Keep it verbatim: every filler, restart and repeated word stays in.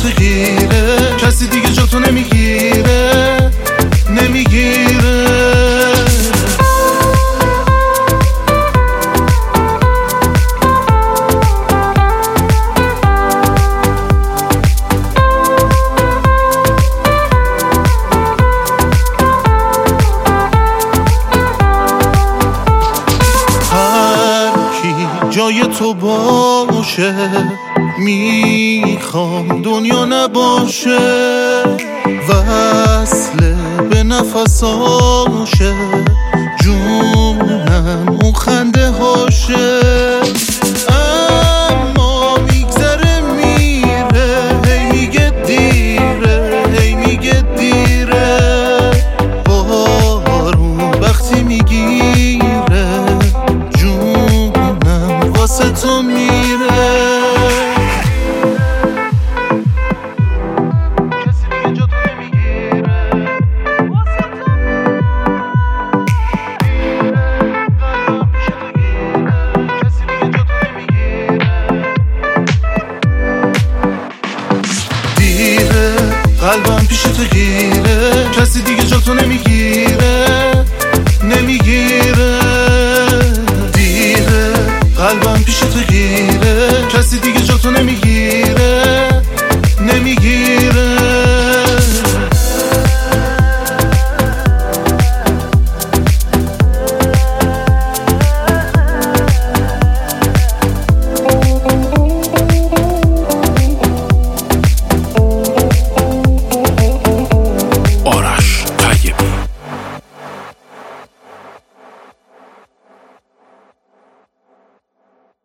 تو گیره، کسی دیگه جا تو نمیگیره نمیگیره. جای تو باشه میخوام دنیا نباشه، وصله به نفساشه جونم اون خنده هاشه. اما میگذره میره، هی میگه دیره هی میگه دیره. بارون وقتی میگیره واسه تو میره، کسی دیگه جا تو نمیگیره واسه تو میره. قلبم پیش تو گیره، کسی دیگه جا تو نمیگیره نمیگیره. دیره قلبم پیش تو گیره، کسی دیگه جا تو نمیگیره نمیگیره.